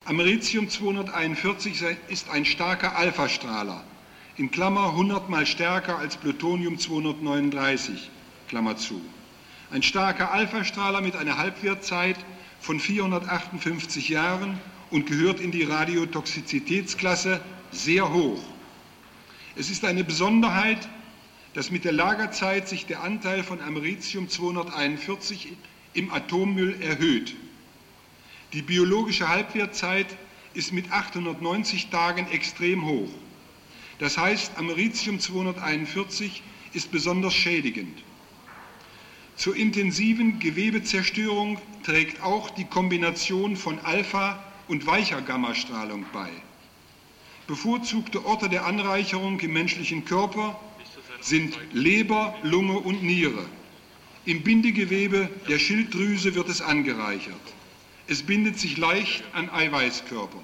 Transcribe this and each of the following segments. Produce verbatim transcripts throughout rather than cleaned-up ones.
Americium zweihunderteinundvierzig ist ein starker Alphastrahler, in Klammer hundert mal stärker als Plutonium zweihundertneununddreißig, Klammer zu. Ein starker Alphastrahler mit einer Halbwertzeit von vierhundertachtundfünfzig Jahren und gehört in die Radiotoxizitätsklasse sehr hoch. Es ist eine Besonderheit, dass mit der Lagerzeit sich der Anteil von Americium zweihunderteinundvierzig im Atommüll erhöht. Die biologische Halbwertzeit ist mit achthundertneunzig Tagen extrem hoch. Das heißt, Americium zweihunderteinundvierzig ist besonders schädigend. Zur intensiven Gewebezerstörung trägt auch die Kombination von Alpha- und weicher Gammastrahlung bei. Bevorzugte Orte der Anreicherung im menschlichen Körper sind Leber, Lunge und Niere. Im Bindegewebe der Schilddrüse wird es angereichert. Es bindet sich leicht an Eiweißkörpern.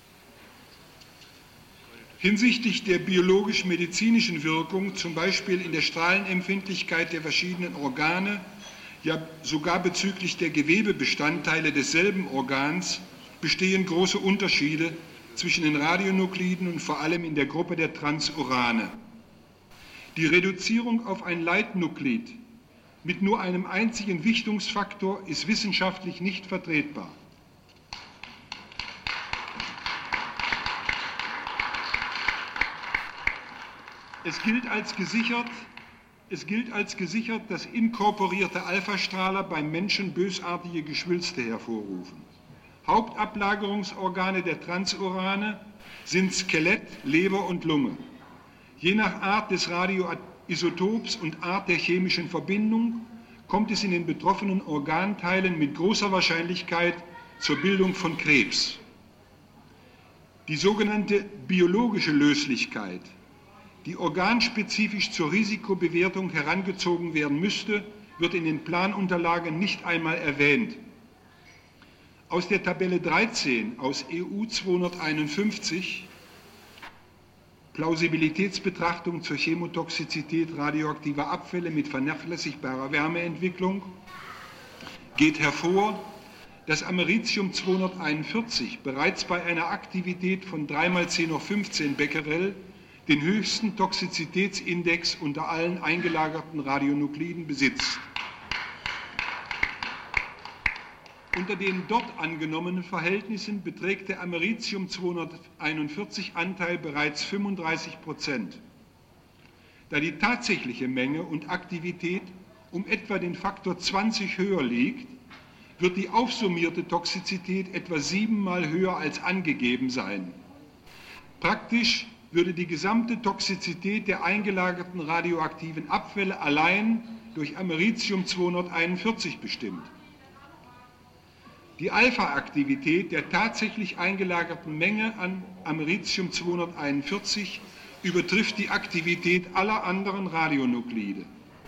Hinsichtlich der biologisch-medizinischen Wirkung, zum Beispiel in der Strahlenempfindlichkeit der verschiedenen Organe, ja sogar bezüglich der Gewebebestandteile desselben Organs, bestehen große Unterschiede zwischen den Radionukliden und vor allem in der Gruppe der Transurane. Die Reduzierung auf ein Leitnuklid mit nur einem einzigen Wichtungsfaktor ist wissenschaftlich nicht vertretbar. Es gilt als gesichert, es gilt als gesichert, dass inkorporierte Alphastrahler beim Menschen bösartige Geschwülste hervorrufen. Hauptablagerungsorgane der Transurane sind Skelett, Leber und Lunge. Je nach Art des Radioisotops und Art der chemischen Verbindung kommt es in den betroffenen Organteilen mit großer Wahrscheinlichkeit zur Bildung von Krebs. Die sogenannte biologische Löslichkeit, die organspezifisch zur Risikobewertung herangezogen werden müsste, wird in den Planunterlagen nicht einmal erwähnt. Aus der Tabelle dreizehn aus E U zweihunderteinundfünfzig, Plausibilitätsbetrachtung zur Chemotoxizität radioaktiver Abfälle mit vernachlässigbarer Wärmeentwicklung, geht hervor, dass Americium zweihunderteinundvierzig bereits bei einer Aktivität von drei mal zehn hoch fünfzehn Becquerel den höchsten Toxizitätsindex unter allen eingelagerten Radionukliden besitzt. Unter den dort angenommenen Verhältnissen beträgt der Americium zweihunderteinundvierzig Anteil bereits fünfunddreißig Prozent. Da die tatsächliche Menge und Aktivität um etwa den Faktor zwanzig höher liegt, wird die aufsummierte Toxizität etwa siebenmal höher als angegeben sein. Praktisch würde die gesamte Toxizität der eingelagerten radioaktiven Abfälle allein durch Americium zweihunderteinundvierzig bestimmt. Die Alpha-Aktivität der tatsächlich eingelagerten Menge an Americium zweihunderteinundvierzig übertrifft die Aktivität aller anderen Radionuklide.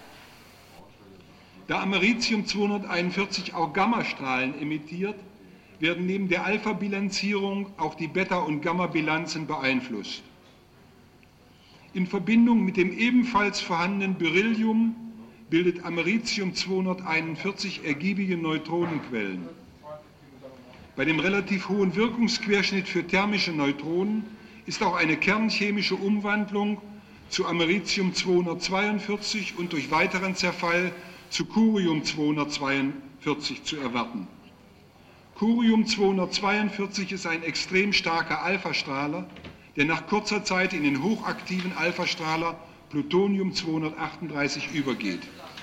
Da Americium zweihunderteinundvierzig auch Gammastrahlen emittiert, werden neben der Alpha-Bilanzierung auch die Beta- und Gamma-Bilanzen beeinflusst. In Verbindung mit dem ebenfalls vorhandenen Beryllium bildet Americium zweihunderteinundvierzig ergiebige Neutronenquellen. Bei dem relativ hohen Wirkungsquerschnitt für thermische Neutronen ist auch eine kernchemische Umwandlung zu Americium zweihundertzweiundvierzig und durch weiteren Zerfall zu Curium zweihundertzweiundvierzig zu erwarten. Curium zweihundertzweiundvierzig ist ein extrem starker Alphastrahler, der nach kurzer Zeit in den hochaktiven Alphastrahler Plutonium zweihundertachtunddreißig übergeht.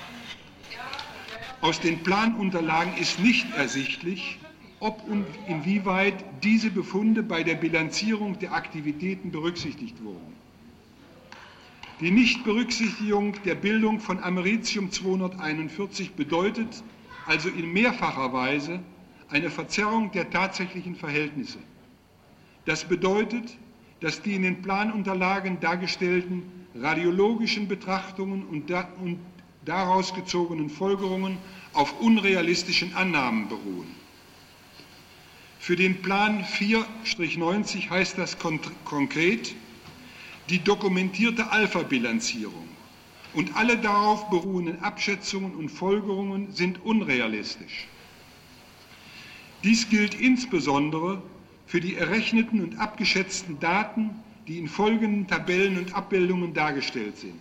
Aus den Planunterlagen ist nicht ersichtlich, ob und inwieweit diese Befunde bei der Bilanzierung der Aktivitäten berücksichtigt wurden. Die Nichtberücksichtigung der Bildung von Americium zweihunderteinundvierzig bedeutet also in mehrfacher Weise eine Verzerrung der tatsächlichen Verhältnisse. Das bedeutet, dass die in den Planunterlagen dargestellten radiologischen Betrachtungen und, da, und daraus gezogenen Folgerungen auf unrealistischen Annahmen beruhen. Für den Plan vier neunzig heißt das kon- konkret, die dokumentierte Alpha-Bilanzierung und alle darauf beruhenden Abschätzungen und Folgerungen sind unrealistisch. Dies gilt insbesondere für die errechneten und abgeschätzten Daten, die in folgenden Tabellen und Abbildungen dargestellt sind.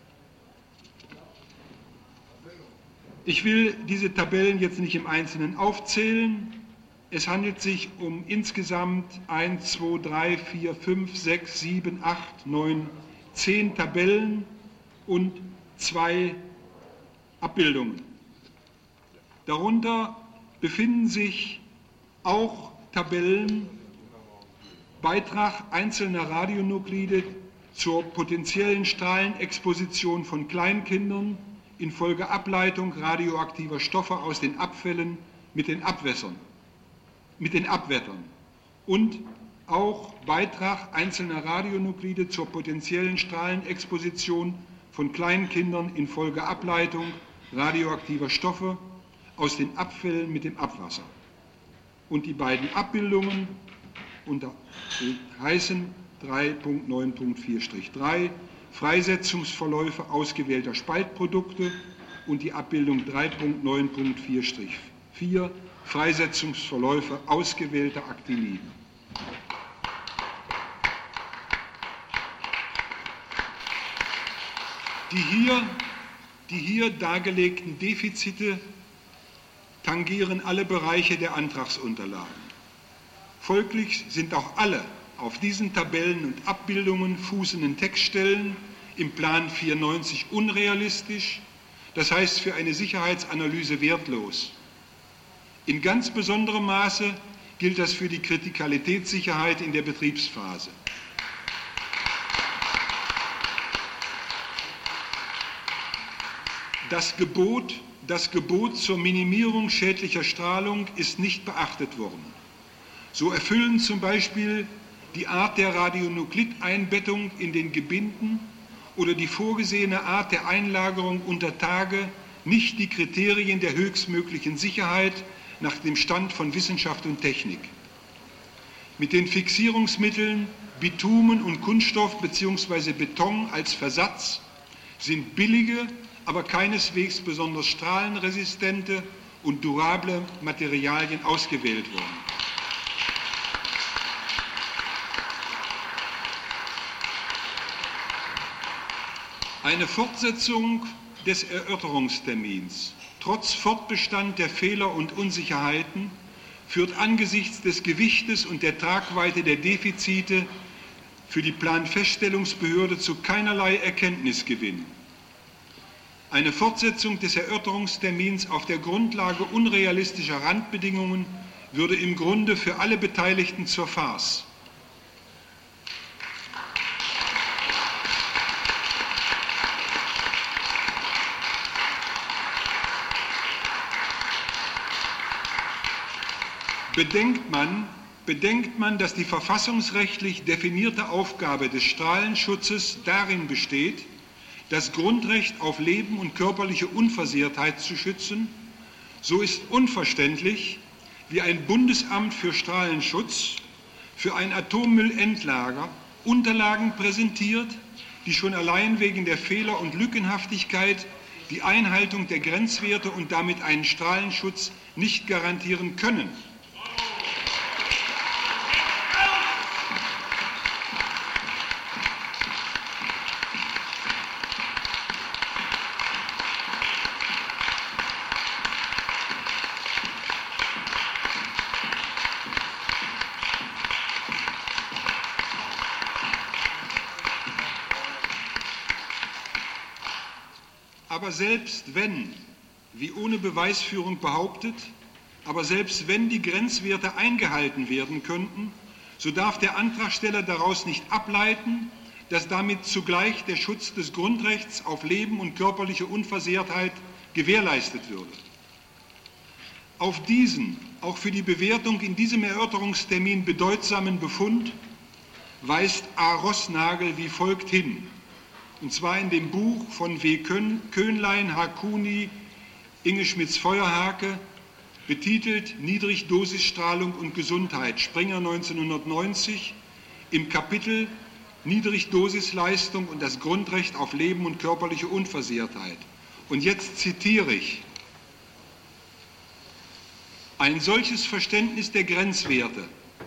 Ich will diese Tabellen jetzt nicht im Einzelnen aufzählen. Es handelt sich um insgesamt eins, zwei, drei, vier, fünf, sechs, sieben, acht, neun, zehn Tabellen und zwei Abbildungen. Darunter befinden sich auch Tabellen, Beitrag einzelner Radionuklide zur potenziellen Strahlenexposition von Kleinkindern infolge Ableitung radioaktiver Stoffe aus den Abfällen mit den Abwässern, mit den Abwettern und auch Beitrag einzelner Radionuklide zur potenziellen Strahlenexposition von Kleinkindern infolge Ableitung radioaktiver Stoffe aus den Abfällen mit dem Abwasser. Und die beiden Abbildungen unter, heißen drei Punkt neun Punkt vier drei Freisetzungsverläufe ausgewählter Spaltprodukte und die Abbildung drei Punkt neun Punkt vier vier Freisetzungsverläufe ausgewählter Actiniden. Die hier, die hier dargelegten Defizite tangieren alle Bereiche der Antragsunterlagen. Folglich sind auch alle auf diesen Tabellen und Abbildungen fußenden Textstellen im Plan vierundneunzig unrealistisch, das heißt für eine Sicherheitsanalyse wertlos. In ganz besonderem Maße gilt das für die Kritikalitätssicherheit in der Betriebsphase. Das Gebot, das Gebot zur Minimierung schädlicher Strahlung ist nicht beachtet worden. So erfüllen zum Beispiel die Art der Radionuklideinbettung in den Gebinden oder die vorgesehene Art der Einlagerung unter Tage nicht die Kriterien der höchstmöglichen Sicherheit nach dem Stand von Wissenschaft und Technik. Mit den Fixierungsmitteln Bitumen und Kunststoff bzw. Beton als Versatz sind billige, aber keineswegs besonders strahlenresistente und durable Materialien ausgewählt worden. Eine Fortsetzung des Erörterungstermins, trotz Fortbestand der Fehler und Unsicherheiten, führt angesichts des Gewichtes und der Tragweite der Defizite für die Planfeststellungsbehörde zu keinerlei Erkenntnisgewinn. Eine Fortsetzung des Erörterungstermins auf der Grundlage unrealistischer Randbedingungen würde im Grunde für alle Beteiligten zur Farce. Bedenkt man, bedenkt man, dass die verfassungsrechtlich definierte Aufgabe des Strahlenschutzes darin besteht, das Grundrecht auf Leben und körperliche Unversehrtheit zu schützen, so ist unverständlich, wie ein Bundesamt für Strahlenschutz für ein Atommüllendlager Unterlagen präsentiert, die schon allein wegen der Fehler und Lückenhaftigkeit die Einhaltung der Grenzwerte und damit einen Strahlenschutz nicht garantieren können. Aber selbst wenn, wie ohne Beweisführung behauptet, aber selbst wenn die Grenzwerte eingehalten werden könnten, so darf der Antragsteller daraus nicht ableiten, dass damit zugleich der Schutz des Grundrechts auf Leben und körperliche Unversehrtheit gewährleistet würde. Auf diesen, auch für die Bewertung in diesem Erörterungstermin bedeutsamen Befund weist A. Rossnagel wie folgt hin. Und zwar in dem Buch von W. Köhnlein, Hakuni, Inge Schmitz-Feuerhake, betitelt Niedrigdosisstrahlung und Gesundheit, Springer neunzehnhundertneunzig, im Kapitel Niedrigdosisleistung und das Grundrecht auf Leben und körperliche Unversehrtheit. Und jetzt zitiere ich: Ein solches Verständnis der Grenzwerte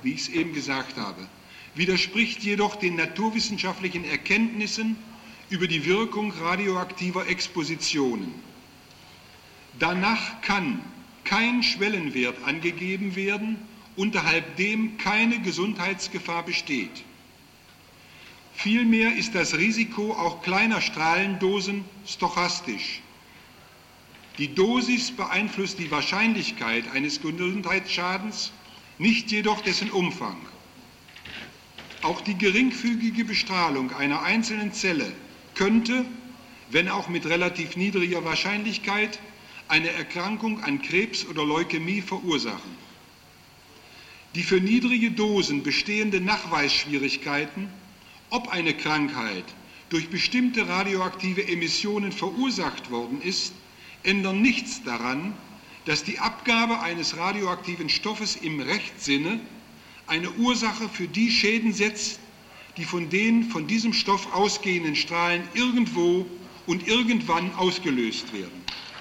wie ich es eben gesagt habe, widerspricht jedoch den naturwissenschaftlichen Erkenntnissen über die Wirkung radioaktiver Expositionen. Danach kann kein Schwellenwert angegeben werden, unterhalb dem keine Gesundheitsgefahr besteht. Vielmehr ist das Risiko auch kleiner Strahlendosen stochastisch. Die Dosis beeinflusst die Wahrscheinlichkeit eines Gesundheitsschadens, nicht jedoch dessen Umfang. Auch die geringfügige Bestrahlung einer einzelnen Zelle könnte, wenn auch mit relativ niedriger Wahrscheinlichkeit, eine Erkrankung an Krebs oder Leukämie verursachen. Die für niedrige Dosen bestehenden Nachweisschwierigkeiten, ob eine Krankheit durch bestimmte radioaktive Emissionen verursacht worden ist, ändern nichts daran, dass die Abgabe eines radioaktiven Stoffes im Rechtssinne eine Ursache für die Schäden setzt, die von den von diesem Stoff ausgehenden Strahlen irgendwo und irgendwann ausgelöst werden.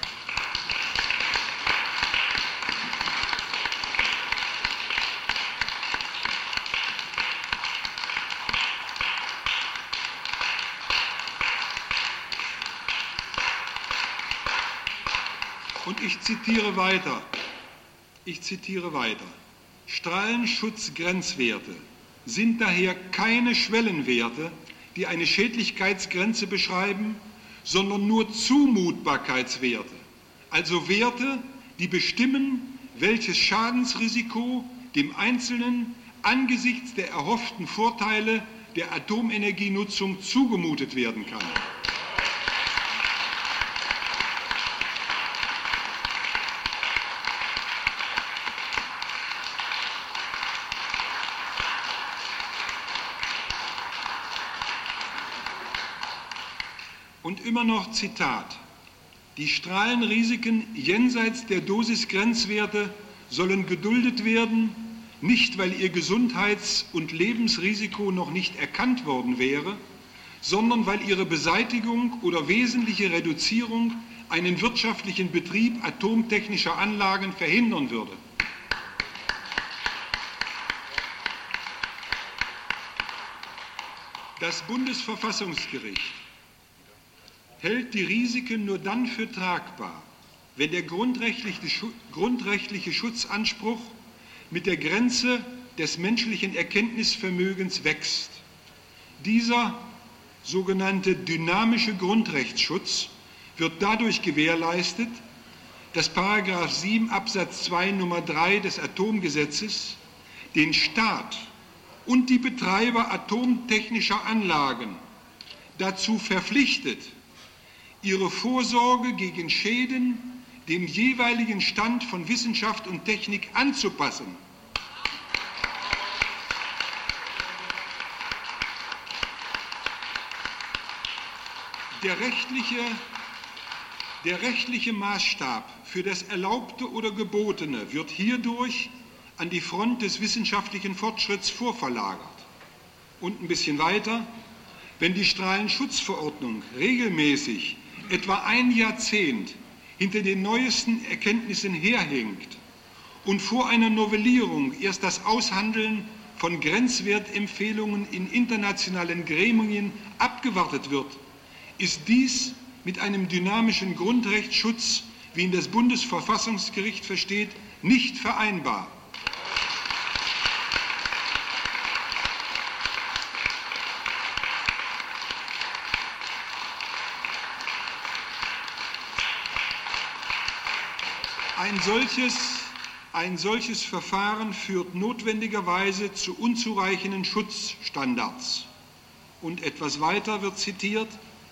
Und ich zitiere weiter, ich zitiere weiter. Strahlenschutzgrenzwerte sind daher keine Schwellenwerte, die eine Schädlichkeitsgrenze beschreiben, sondern nur Zumutbarkeitswerte, also Werte, die bestimmen, welches Schadensrisiko dem Einzelnen angesichts der erhofften Vorteile der Atomenergienutzung zugemutet werden kann. Und immer noch Zitat: Die Strahlenrisiken jenseits der Dosisgrenzwerte sollen geduldet werden, nicht weil ihr Gesundheits- und Lebensrisiko noch nicht erkannt worden wäre, sondern weil ihre Beseitigung oder wesentliche Reduzierung einen wirtschaftlichen Betrieb atomtechnischer Anlagen verhindern würde. Das Bundesverfassungsgericht hält die Risiken nur dann für tragbar, wenn der grundrechtliche Schutzanspruch mit der Grenze des menschlichen Erkenntnisvermögens wächst. Dieser sogenannte dynamische Grundrechtsschutz wird dadurch gewährleistet, dass Paragraph sieben Absatz zwei Nummer drei des Atomgesetzes den Staat und die Betreiber atomtechnischer Anlagen dazu verpflichtet, ihre Vorsorge gegen Schäden dem jeweiligen Stand von Wissenschaft und Technik anzupassen. Der rechtliche, der rechtliche Maßstab für das Erlaubte oder Gebotene wird hierdurch an die Front des wissenschaftlichen Fortschritts vorverlagert. Und ein bisschen weiter: Wenn die Strahlenschutzverordnung regelmäßig etwa ein Jahrzehnt hinter den neuesten Erkenntnissen herhinkt und vor einer Novellierung erst das Aushandeln von Grenzwertempfehlungen in internationalen Gremien abgewartet wird, ist dies mit einem dynamischen Grundrechtsschutz, wie ihn das Bundesverfassungsgericht versteht, nicht vereinbar. Ein solches, ein solches Verfahren führt notwendigerweise zu unzureichenden Schutzstandards. Und etwas weiter wird zitiert: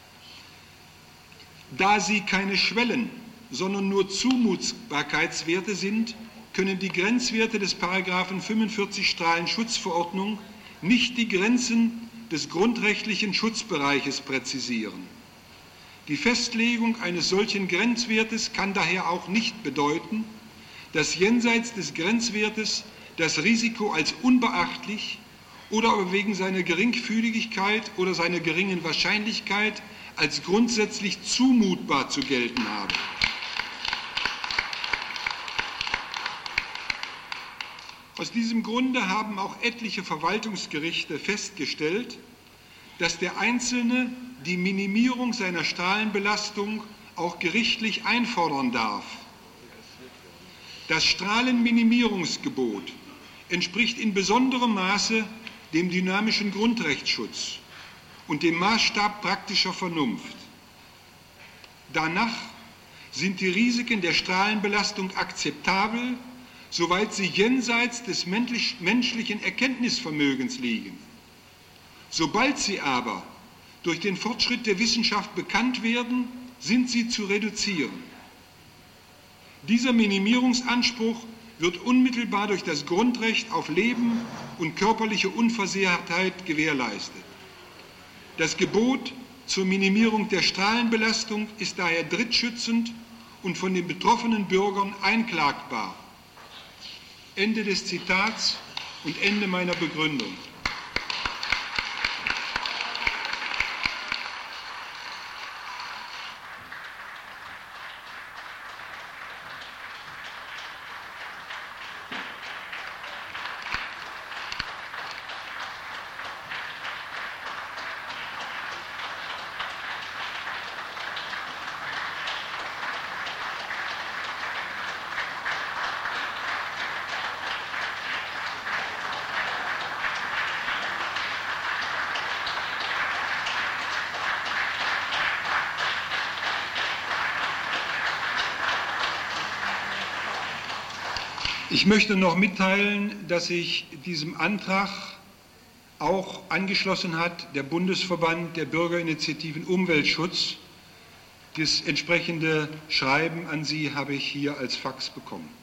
Da sie keine Schwellen, sondern nur Zumutbarkeitswerte sind, können die Grenzwerte des Paragraphen fünfundvierzig Strahlenschutzverordnung nicht die Grenzen des grundrechtlichen Schutzbereiches präzisieren. Die Festlegung eines solchen Grenzwertes kann daher auch nicht bedeuten, dass jenseits des Grenzwertes das Risiko als unbeachtlich oder aber wegen seiner Geringfügigkeit oder seiner geringen Wahrscheinlichkeit als grundsätzlich zumutbar zu gelten habe. Aus diesem Grunde haben auch etliche Verwaltungsgerichte festgestellt, dass der Einzelne die Minimierung seiner Strahlenbelastung auch gerichtlich einfordern darf. Das Strahlenminimierungsgebot entspricht in besonderem Maße dem dynamischen Grundrechtsschutz und dem Maßstab praktischer Vernunft. Danach sind die Risiken der Strahlenbelastung akzeptabel, soweit sie jenseits des menschlichen Erkenntnisvermögens liegen. Sobald sie aber durch den Fortschritt der Wissenschaft bekannt werden, sind sie zu reduzieren. Dieser Minimierungsanspruch wird unmittelbar durch das Grundrecht auf Leben und körperliche Unversehrtheit gewährleistet. Das Gebot zur Minimierung der Strahlenbelastung ist daher drittschützend und von den betroffenen Bürgern einklagbar. Ende des Zitats und Ende meiner Begründung. Ich möchte noch mitteilen, dass sich diesem Antrag auch angeschlossen hat der Bundesverband der Bürgerinitiativen Umweltschutz. Das entsprechende Schreiben an Sie habe ich hier als Fax bekommen.